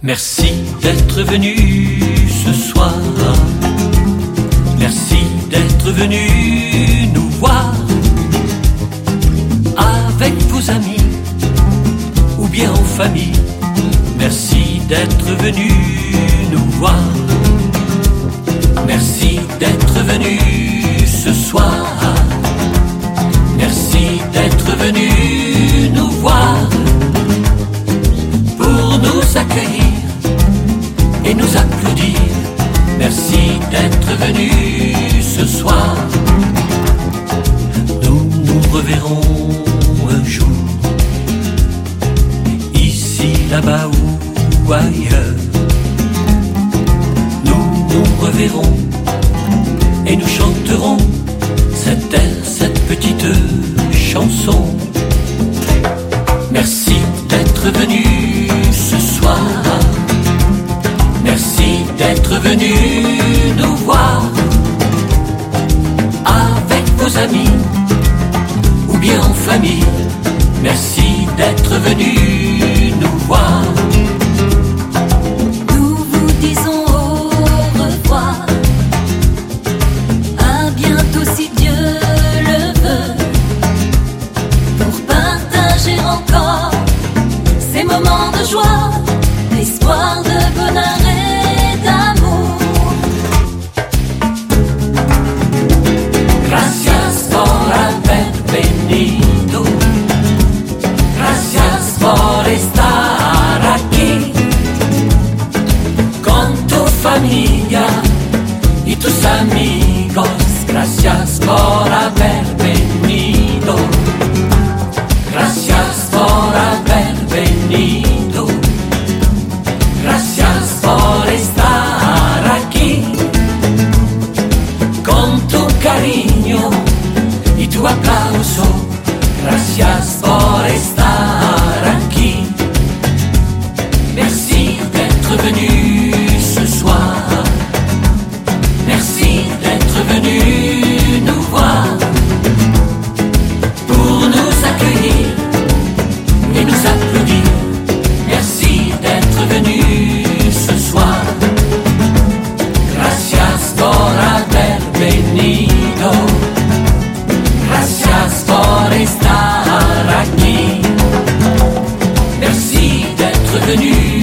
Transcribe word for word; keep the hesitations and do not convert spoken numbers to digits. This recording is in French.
Merci d'être venu ce soir. Merci d'être venu nous voir avec vos amis ou bien en famille. Merci d'être venu nous voir. Merci d'être venu ce soir. Merci d'être venu nous voir pour nous accueillir et nous applaudir. Merci d'être venu ce soir. Nous nous reverrons un jour, ici, là-bas ou ailleurs. Nous nous reverrons et nous chanterons cette air, cette petite chanson. Merci d'être venu ce soir. Merci d'être venu nous voir avec vos amis ou bien en famille. Merci d'être venu nous voir. Nous vous disons au revoir. À bientôt si Dieu le veut, pour partager encore ces moments de joie, l'espoir de bonheur et d'amour. Gracias por haber venido. Gracias por estar aquí con tu familia y tus amigos. Gracias por haber venido. Gracias por haber venido. Gracias por estar aquí con tu cariño y tu aplauso. Gracias por estar aquí. Merci d'être venu ce soir. Merci d'être venu nous voir pour nous accueillir et nous applaudir. Merci d'être venu ce soir. Gracias por haber venido. Gracias por estar aquí. Merci d'être venu